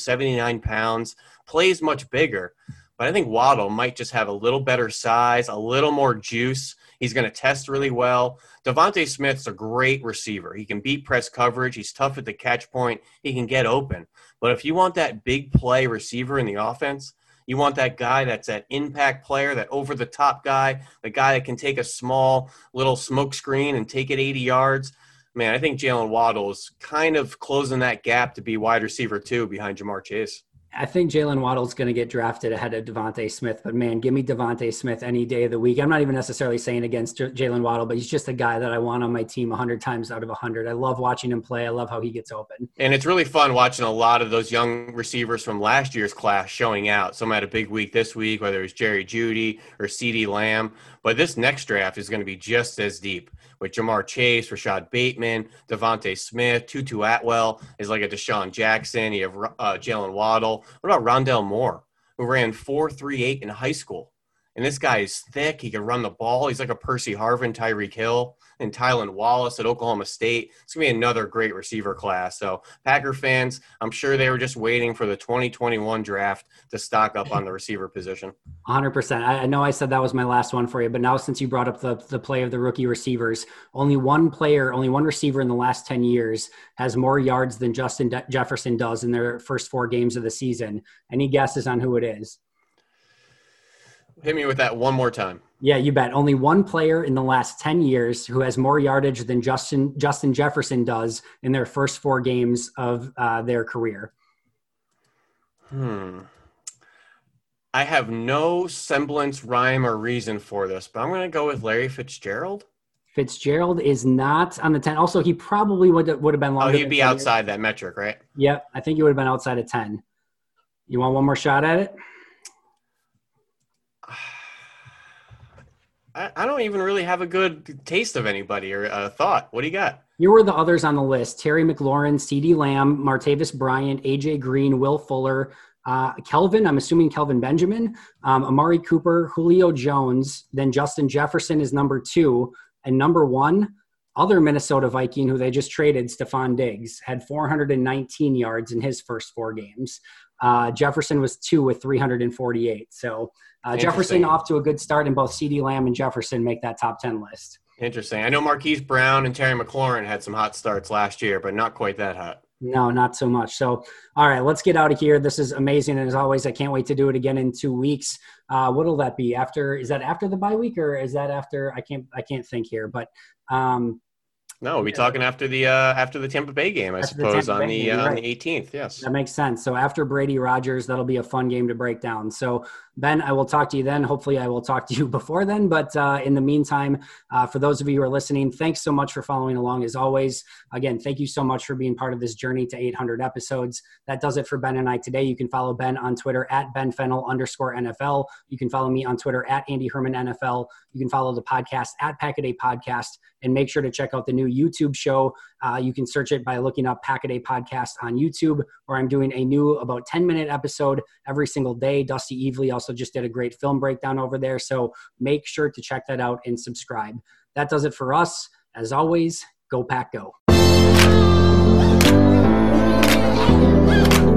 179 pounds, plays much bigger. But I think Waddle might just have a little better size, a little more juice. He's going to test really well. Devontae Smith's a great receiver. He can beat press coverage. He's tough at the catch point. He can get open. But if you want that big play receiver in the offense, you want that guy that's that impact player, that over-the-top guy, the guy that can take a small little smoke screen and take it 80 yards. Man, I think Jalen Waddle is kind of closing that gap to be wide receiver 2 behind Jamar Chase. I think Jalen Waddle's going to get drafted ahead of Devontae Smith, but man, give me Devontae Smith any day of the week. I'm not even necessarily saying against Jalen Waddle, but he's just a guy that I want on my team 100 times out of 100. I love watching him play. I love how he gets open. And it's really fun watching a lot of those young receivers from last year's class showing out. Some had a big week this week, whether it was Jerry Jeudy or CeeDee Lamb. But this next draft is going to be just as deep with Jamar Chase, Rashad Bateman, Devontae Smith, Tutu Atwell is like a Deshaun Jackson. You have Jalen Waddle. What about Rondale Moore, who ran 4.38 in high school? And this guy is thick. He can run the ball. He's like a Percy Harvin, Tyreek Hill, and Tylan Wallace at Oklahoma State. It's going to be another great receiver class. So Packer fans, I'm sure they were just waiting for the 2021 draft to stock up on the receiver position. 100%. I know I said that was my last one for you, but now since you brought up the play of the rookie receivers, only one receiver in the last 10 years has more yards than Justin Jefferson does in their first 4 games of the season. Any guesses on who it is? Hit me with that one more time. Yeah, you bet. Only one player in the last 10 years who has more yardage than Justin Jefferson does in their first 4 games of their career. I have no semblance, rhyme, or reason for this, but I'm going to go with Larry Fitzgerald. Fitzgerald is not on the 10. Also, he probably would have been longer. Oh, he'd be outside that metric, right? Yep. I think he would have been outside of 10. You want one more shot at it? I don't even really have a good taste of anybody or a thought. What do you got? Here were the others on the list: Terry McLaurin, CeeDee Lamb, Martavis Bryant, AJ Green, Will Fuller, Kelvin, I'm assuming Kelvin Benjamin, Amari Cooper, Julio Jones, then Justin Jefferson is number 2, and number 1, other Minnesota Viking who they just traded, Stephon Diggs, had 419 yards in his first 4 games. Jefferson was 2 with 348. So Jefferson off to a good start, and both CeeDee Lamb and Jefferson make that top 10 list. Interesting. I know Marquise Brown and Terry McLaurin had some hot starts last year, but not quite that hot. No, not so much. So, all right, let's get out of here. This is amazing. And as always, I can't wait to do it again in 2 weeks. What'll that be is that after the bye week, or is that after? I can't think here, but no, we'll be talking after the Tampa Bay game, I suppose, on the 18th. Yes, that makes sense. So after Brady Rodgers, that'll be a fun game to break down. So Ben, I will talk to you then. Hopefully, I will talk to you before then. But in the meantime, for those of you who are listening, thanks so much for following along. As always, again, thank you so much for being part of this journey to 800 episodes. That does it for Ben and I today. You can follow Ben on Twitter at @BenFennel_NFL. You can follow me on Twitter at Andy Herman NFL. You can follow the podcast at Pack-A-Day Podcast, and make sure to check out the new YouTube show. You can search it by looking up Pack-A-Day Podcast on YouTube, where I'm doing a new about 10-minute episode every single day. Dusty Evely also just did a great film breakdown over there. So make sure to check that out and subscribe. That does it for us. As always, go Pack Go.